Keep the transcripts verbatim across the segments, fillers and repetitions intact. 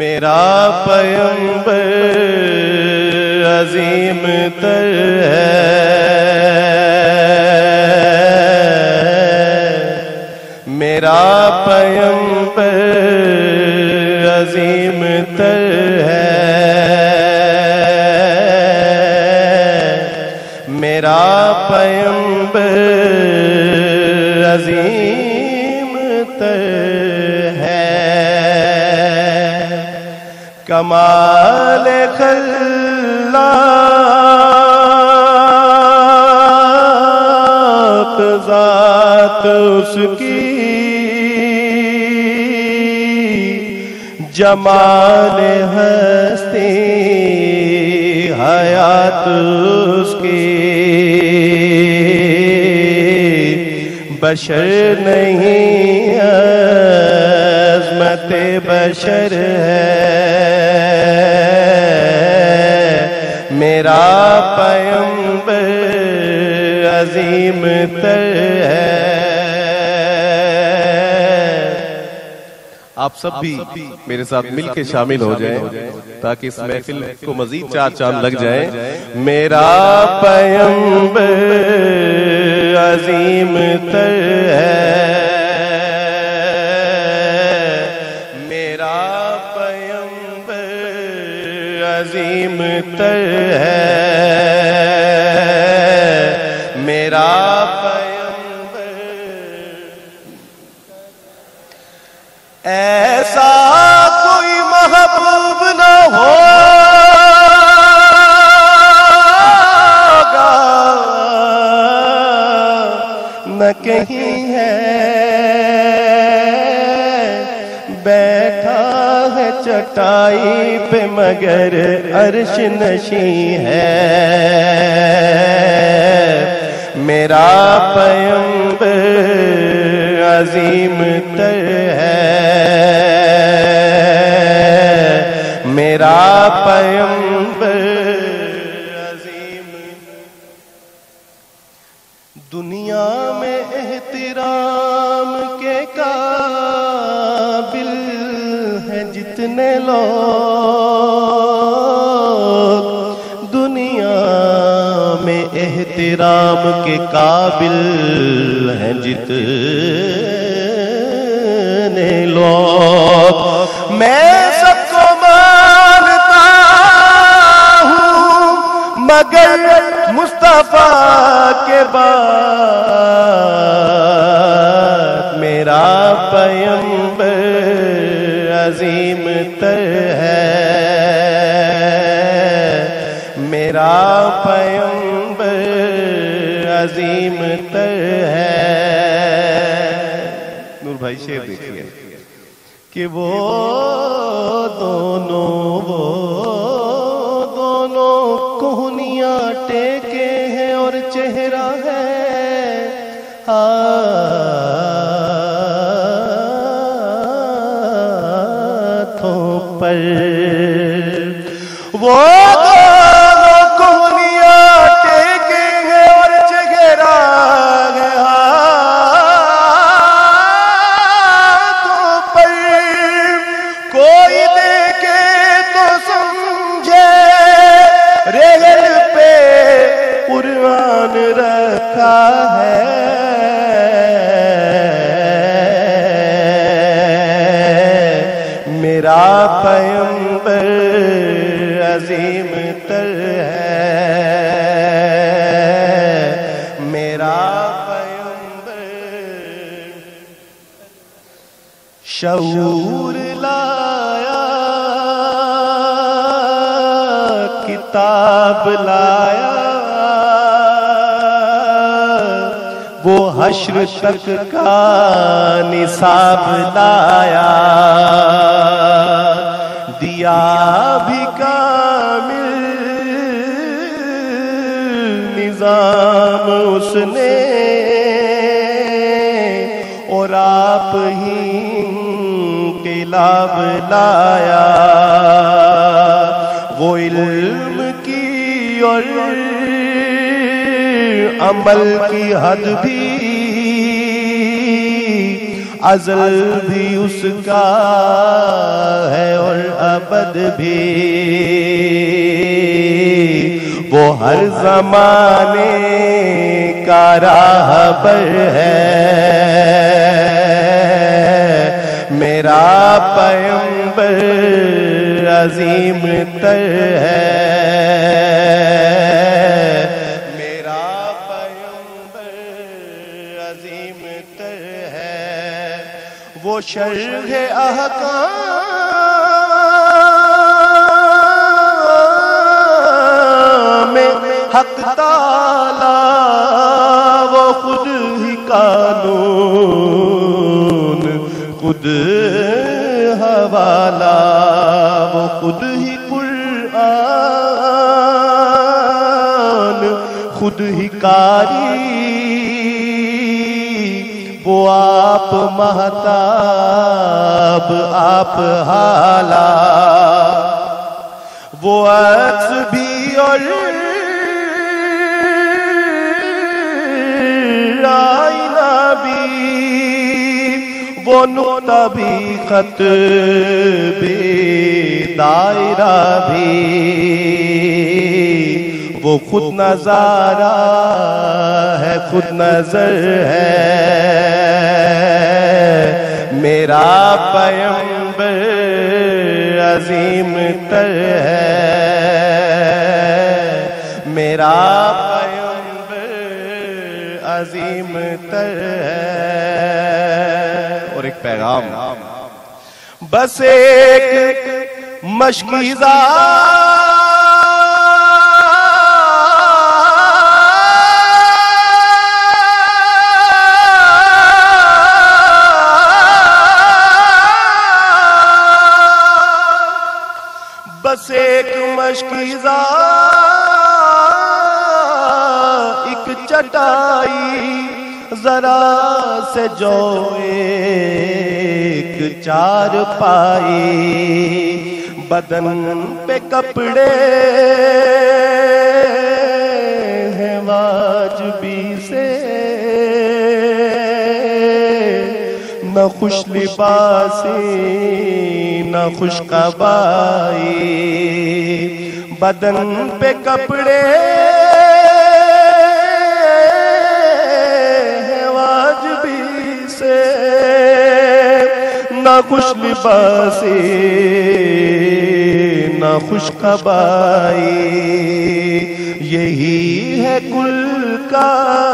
मेरा पैगंबर अजीम तर है, मेरा पैगंबर अजीम तर है, मेरा पैगंबर अजीम तर है। कमाल खल्लाक ज़ात उसकी, जमाल हस्ती हयात उसकी, बशर नहीं अज़मत बशर है, मेरा पैगंबर अजीम तर है। आप सब भी मेरे साथ मिलके शामिल हो जाएं ताकि इस महफिल को मजीद चार चांद लग जाएं। मेरा पैगंबर अजीम तर है, मेरा पैगंबर अजीम तर है, मेरा पैगंबर ऐसा कोई महबूब न होगा, न कहीं है बैठा है चटाई पे मगर अर्श नशी है, मेरा पैगंबर अजीम तर है, मेरा पैगंबर अजीम। दुनिया में एहतराम के काबिल हैं जितने लोग, दुनिया में एहतराम के काबिल हैं जितने लोग, मैं सबको मानता हूँ मगर मुस्तफा के बाद, मेरा पैगंबर अजीम तर है, मेरा पैगंबर अजीम तर है। नूर भाई शेर देखिए कि वो दोनों वो दोनों कोहनियां टेके हैं और चेहरा है हाथों पर, वो दोनों कोहनियां टेके हैं और चेहरा है हाथों पर, कोई देखे तो समझे रेगल पे कुरान रखा है, मेरा पैगंबर अजीम तर है, मेरा पैगंबर शऊर लाया, किताब लाया, वो हश्र तक का निसाब लाया, दिया भी कामिल निजाम उसने, और आप ही के लाभ लाया, वो इल्म की और अमल की हद भी अज़ल भी उसका है और अबद भी, वो हर ज़माने का राहबर है। मेरा पैगंबर अजीम तर है, मेरा पैगंबर अजीम तर है। वो शर्ह अहकाम में हक ताला, वो खुद ही कानून खुद हवाला, वो खुद ही कुरान खुद ही कारी, वो आप महताब आप हाला, वो अक्स भी और आईना भी, वो नुक्ता भी खत भी दायरा भी, वो खुद नजारा है खुद नजर है। मेरा पैगंबर अजीम तर है, मेरा पैगंबर अजीम तर है। और एक पैगाम, बस एक मशकीज़ा बस एक मशकीज़ा एक चटाई जरा से जो एक चार पाई, बदन पे कपड़े हैं वाजिबी से, न खुश लिबासी न खुश कबाई, बदन पे कपड़े हैं वाजिबी से, न खुश लिबासी न खुश कबाई। यही है कुल का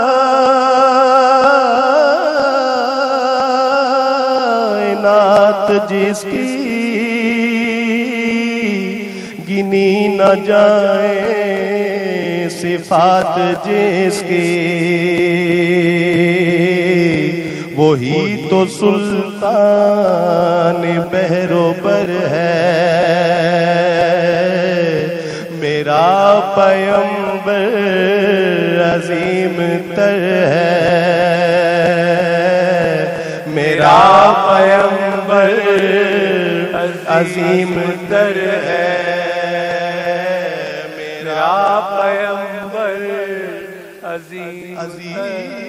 जिसकी गिनी न जाए सिफात जिसकी, वही तो सुल्तान बहरोबर है। मेरा पैगंबर अजीम तर है, मेरा पैगंबर अजीम तर है, मेरा पैगंबर अजीम अजीम